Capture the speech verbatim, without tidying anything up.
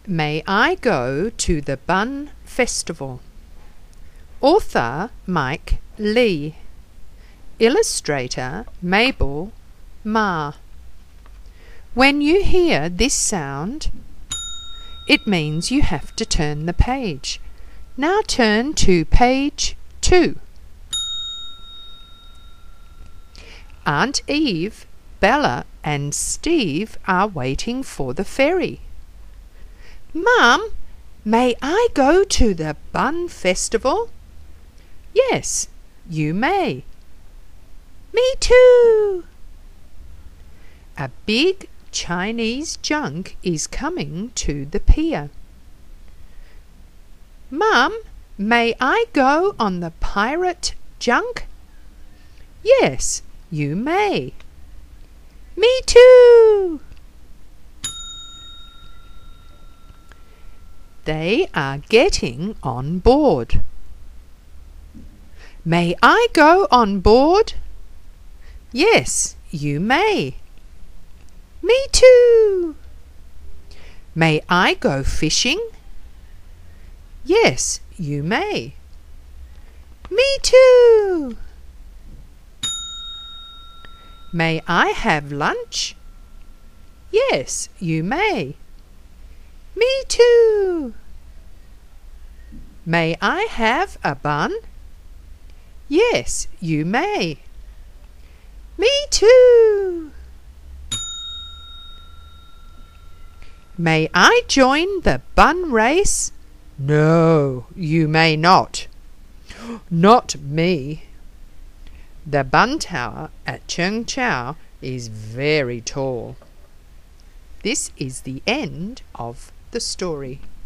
May I go to the Bun Festival? Author Mike Lee. Illustrator Mabel Ma. When you hear this sound, it means you have to turn the page. Now turn to page two. Aunt Eve, Bella and Steve are waiting for the ferry. Mum, may I go to the Bun Festival? Yes, you may. Me too. A big Chinese junk is coming to the pier. Mum, may I go on the pirate junk? Yes, you may. Me too. They are getting on board. May I go on board? Yes, you may. Me too. May I go fishing? Yes, you may. Me too. May I have lunch? Yes, you may. Me too. May I have a bun? Yes, you may. Me too. May I join the bun race? No, you may not. Not me. The bun tower at Cheung Chau is very tall. This is the end of the story.